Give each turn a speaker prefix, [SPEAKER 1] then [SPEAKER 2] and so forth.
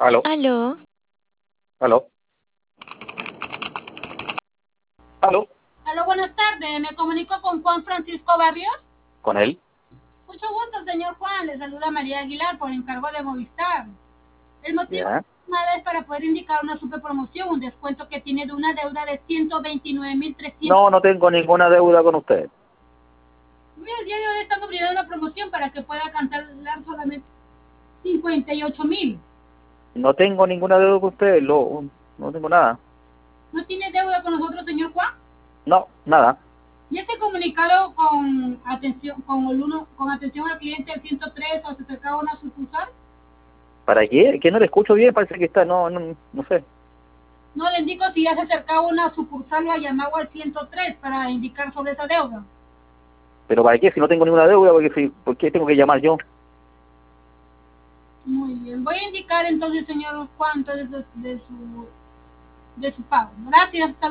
[SPEAKER 1] Aló,
[SPEAKER 2] Aló,
[SPEAKER 1] aló, aló,
[SPEAKER 3] Aló, buenas tardes. Me comunico con Juan Francisco Barrios.
[SPEAKER 1] con él.
[SPEAKER 3] Mucho gusto, señor Juan. Le saluda María Aguilar por encargo de Movistar. El motivo de
[SPEAKER 1] Ya.
[SPEAKER 3] la llamada es para poder indicar una super promoción, un descuento que tiene de una deuda de 129.300.
[SPEAKER 1] No, no tengo ninguna deuda con usted.
[SPEAKER 3] Mira, el día de hoy estamos brindando una promoción para que pueda cancelar solamente 58.000.
[SPEAKER 1] No tengo ninguna deuda con usted, no tengo nada.
[SPEAKER 3] ¿No tiene deuda con nosotros, señor Juan?
[SPEAKER 1] No, nada.
[SPEAKER 3] ¿Ya se comunicado con atención, con atención al cliente del 103 o se acercaba a una sucursal?
[SPEAKER 1] ¿Para qué? Que no le escucho bien, parece que está, no sé.
[SPEAKER 3] No le indico si ya se acercaba una sucursal o ha llamado al 103 para indicar sobre esa deuda.
[SPEAKER 1] ¿Pero para qué? Si no tengo ninguna deuda, ¿por qué tengo que llamar yo?
[SPEAKER 3] Muy bien. Voy a indicar entonces, señor Juan, entonces de su pago. Gracias. Hasta